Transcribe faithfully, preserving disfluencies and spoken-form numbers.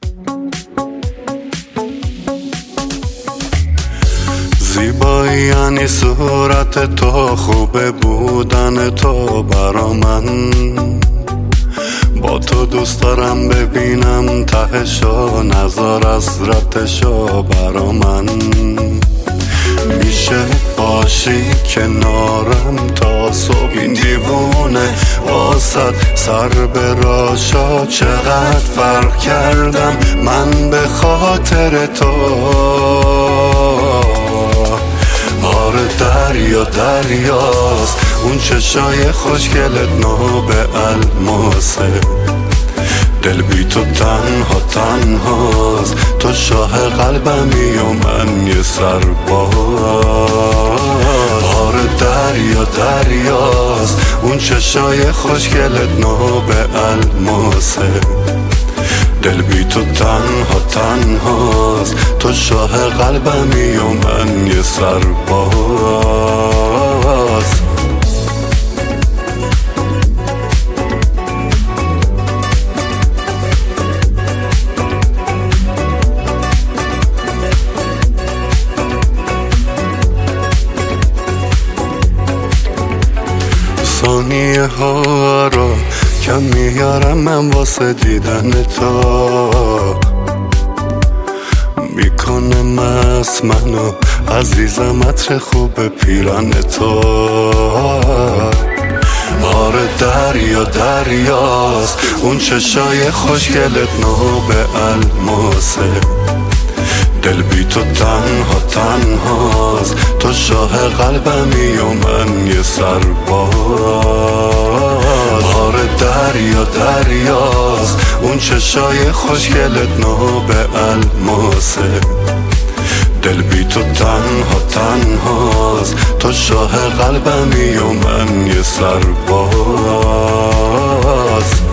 زیبایی یعنی صورت تو، خوبه بودن تو برا من. با تو دوست دارم ببینم تهشو، نظر از رتشو برا من. میشه باشی کنارم تا صبح، این دیوونه واسد سر به راشا. چقدر فرق کردم من به خاطر تو. آره دریا دریاست اون چشای خوشگلت، نو به الماسه. دل بی تو تنها تنهاست، تو شاه قلبمی و من یه سرباز. آره دریا دریاست اون چشای خوشگلت، نو به الماسه. دل بی تو تنها تنهاست، تو شاه قلبمی و من یه سرباز. ثانیه ها رو کم میارم من واسه دیدن تو. میکنه مست منو عزیزم عطر خوب پیرن تو. آره دریا دریاست اون چشای خوشگلت، نو به الماسه. دل بی تو تنها تنهاست، تو شاه قلبمی و من یه سرباز. آره دریا دریاست اون چشای خوشگلت، نو به الماسه. دل بی تو تنها تنهاست، تو شاه قلبمی و من یه سرباز.